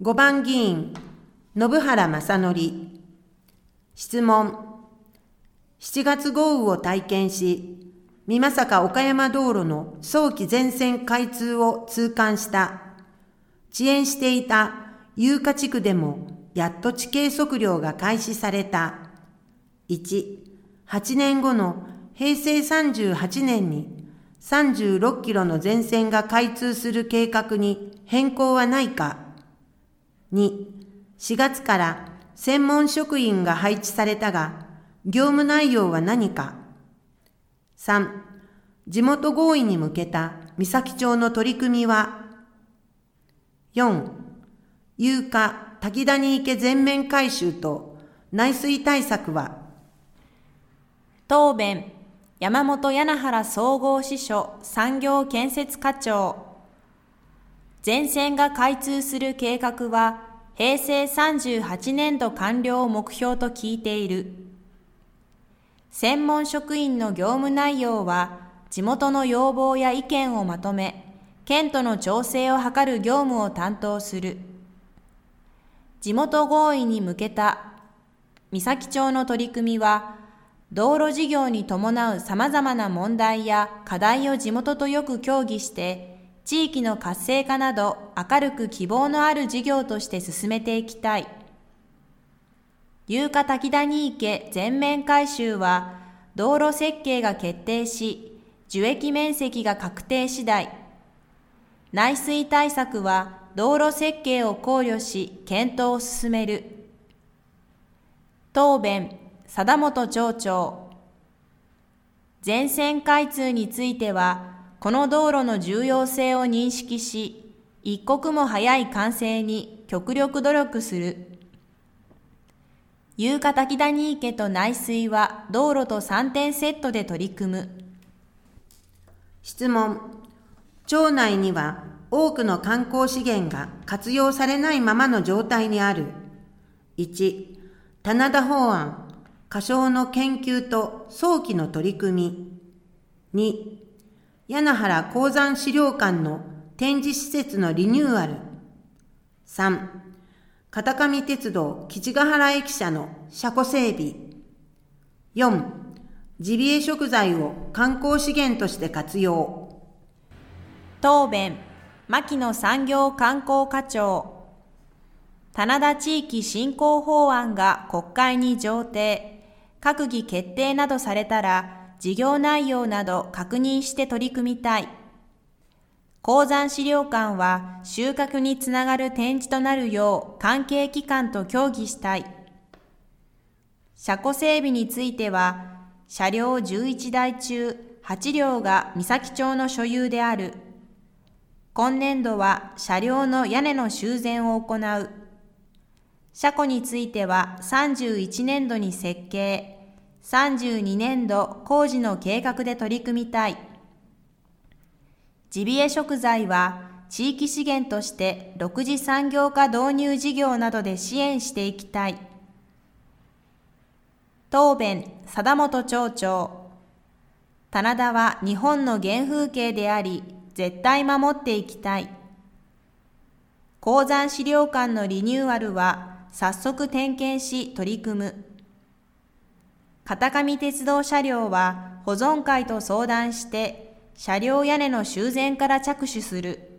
5番議員、信原正則。質問。7月豪雨を体験し、美作岡山道路の早期全線開通を痛感した。遅延していた有価地区でもやっと地形測量が開始された。1、8年後の平成38年に36キロの全線が開通する計画に変更はないか。2、4月から専門職員が配置されたが、業務内容は何か。3、地元合意に向けた三崎町の取り組みは。4、有価滝谷池全面改修と内水対策は。 答弁。山本柳原総合支所産業建設課長。全線が開通する計画は平成38年度完了を目標と聞いている。専門職員の業務内容は地元の要望や意見をまとめ、県との調整を図る業務を担当する。地元合意に向けた三崎町の取り組みは、道路事業に伴う様々な問題や課題を地元とよく協議して、地域の活性化など明るく希望のある事業として進めていきたい。有価滝谷池全面改修は、道路設計が決定し、受益面積が確定次第。内水対策は、道路設計を考慮し、検討を進める。答弁。貞本町長。全線開通については、この道路の重要性を認識し、一刻も早い完成に極力努力する。有価滝谷池と内水は道路と3点セットで取り組む。 質問。町内には多くの観光資源が活用されないままの状態にある。1、棚田法案。仮称の研究と早期の取り組み。2、柳原鉱山資料館の展示施設のリニューアル。3、片上鉄道吉ヶ原駅舎の車庫整備。4、ジビエ食材を観光資源として活用。 答弁。牧野産業観光課長。棚田地域振興法案が国会に上呈、閣議決定などされたら、事業内容など確認して取り組みたい。鉱山資料館は収穫につながる展示となるよう関係機関と協議したい。車庫整備については、車両11台中8両が三崎町の所有である。今年度は車両の屋根の修繕を行う。車庫については31年度に設計、32年度工事の計画で取り組みたい。ジビエ食材は地域資源として独自産業化導入事業などで支援していきたい。答弁。貞本町長。棚田は日本の原風景であり、絶対守っていきたい。鉱山資料館のリニューアルは早速点検し取り組む。片上鉄道車両は保存会と相談して車両屋根の修繕から着手する。